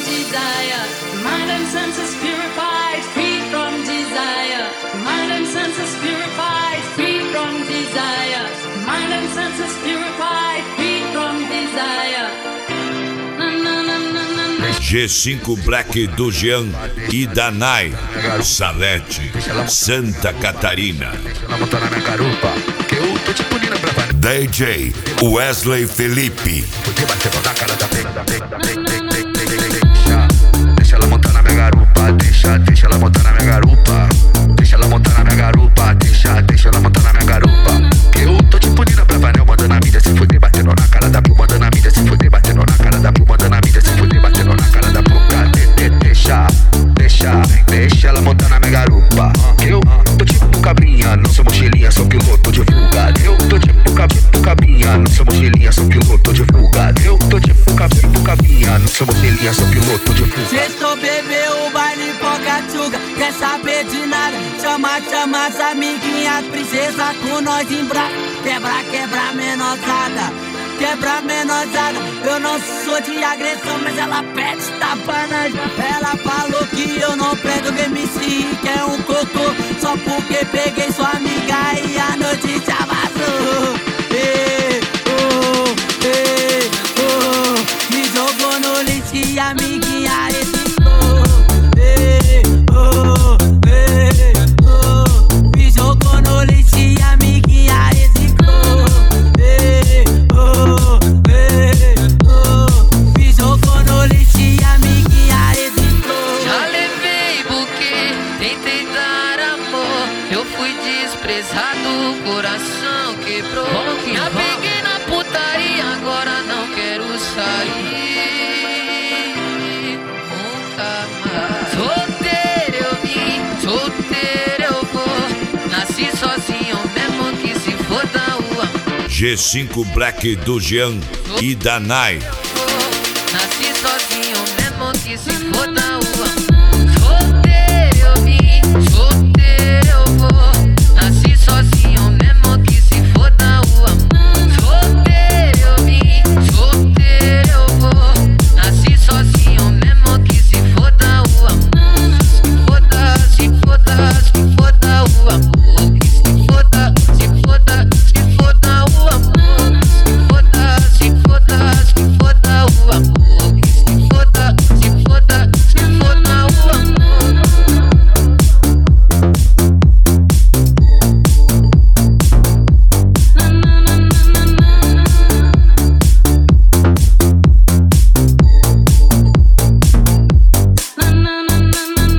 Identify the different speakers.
Speaker 1: desire. Mind and senses purified, free from desire. Mind and senses purified, free from desire. Mind and senses purified, free from desire.
Speaker 2: G5 Black do Jean e da Nai, Salete, Santa Catarina. DJ Wesley Felipe.
Speaker 3: Deixa ela montar na minha garupa, deixa ela montar na minha garupa. Deixa ela montar na minha garupa, deixa ela montar na minha garupa. Eu tô te punindo pra panel, mandando a mídia se fuder, batendo na cara da Pio, mandando a mídia se fuder, batendo na cara da Pio, mandando a mídia se fuder, batendo na cara da Pio. Deixa ela montar na minha garupa. Eu tô tipo cabrinha, não sou mochilinha, sou piloto de fuga. Eu tô tipo cabrinha, não sou mochilinha, sou piloto de fuga. Eu tô tipo cabrinha, não sou mochilinha, sou piloto de fuga.
Speaker 4: Sextou, bebeu, o baile Pocatuga. Quer saber de nada? Chama as amiguinhas, princesa com nós em braço. Quebra menosada. Quebra menosada. Eu não sou de agressão, mas ela pede tapa na. Ela falou que eu não prendo MC, que é um cocô. Só porque peguei sua amiga e a notícia vazou. Me jogou no lixo e a amiguinha hesitou. Me jogou no lixo e a amiguinha hesitou. Me jogou no lixo e a amiguinha hesitou.
Speaker 5: Já levei buquê, tentei dar amor. Eu fui desprezado, o coração quebrou. Me apeguei na putaria, agora não quero sair. Nunca mais. Solteiro eu vim, solteiro eu vou. Nasci sozinho mesmo que se foda o amor.
Speaker 2: G5 Black do Jean e da Nai.
Speaker 5: Nasci sozinho mesmo que se foda o